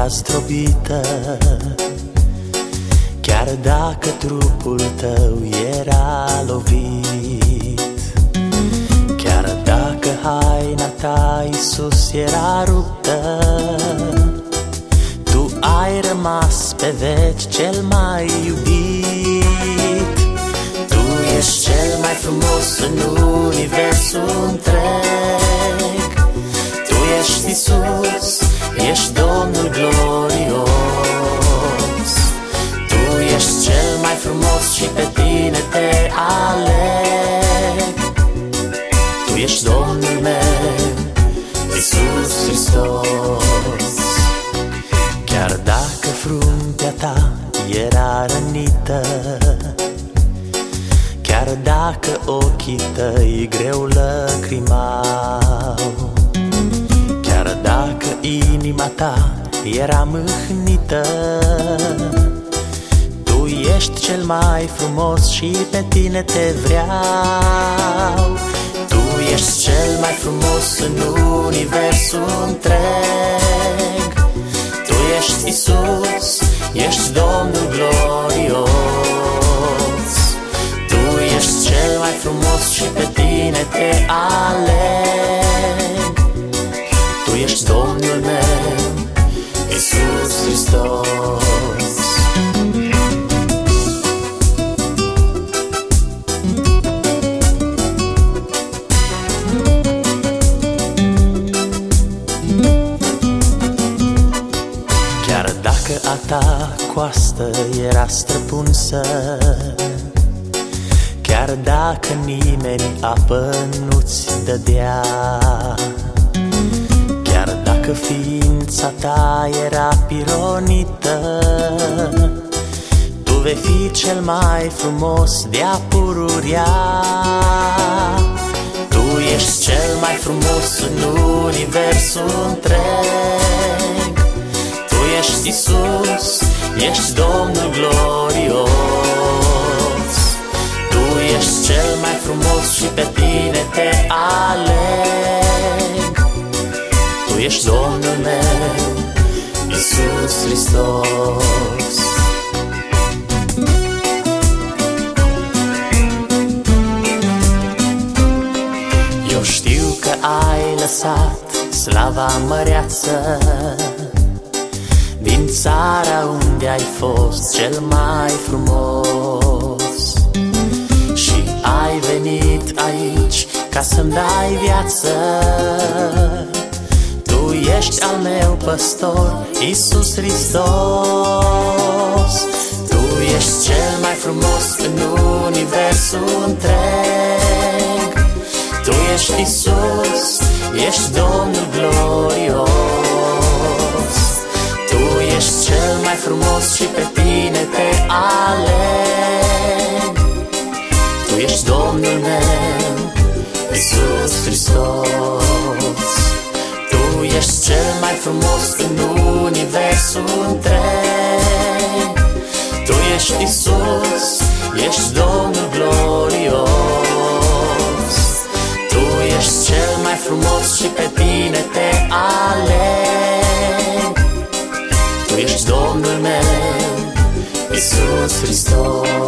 era zdrobită, chiar dacă trupul tău era lovit, chiar dacă haina ta, Iisus, era ruptă, tu ai rămas pe veci cel mai iubit. Tu ești cel mai frumos în universul întreg. Tu ești Iisus, ești Domnul glorios. Tu ești cel mai frumos și pe tine te aleg. Tu ești Domnul meu, Iisus Hristos. Chiar dacă fruntea ta era rănită, chiar dacă ochii tăi greu lăcrimau, chiar dacă inima ta era mâhnită, tu ești cel mai frumos și pe tine te vreau. Tu ești cel mai frumos în universul întreg. Tu ești Iisus, ești Domnul glorios. Tu ești cel mai frumos și pe tine te aleg. Tu ești Domnul meu, Iisus Hristos. Chiar dacă a ta coastă era străpunsă, chiar dacă nimeni apă nu-ți dădea, chiar dacă ființa ta era pironită, tu vei fi cel mai frumos de-a pururea. Tu ești cel mai frumos în universul întreg. Tu ești Iisus, ești Domnul glorios. Tu ești cel mai frumos și pe tine te aleg. Tu ești Domnul meu, Iisus Hristos. Eu știu că ai lăsat slava măreață din țara unde ai fost cel mai frumos, și ai venit aici ca să-mi dai viață. Tu ești al meu păstor, Iisus Hristos. Tu ești cel mai frumos în universul întreg. Tu ești Iisus, ești Domnul glorios. Tu ești cel mai frumos și pe tine te aleg. Tu ești Domnul meu, Iisus Hristos. Tu ești cel mai frumos în universul întreg. Tu ești Iisus, ești Domnul glorios. Tu ești cel mai frumos și pe tine te aleg. Tu ești Domnul meu, Iisus Hristos.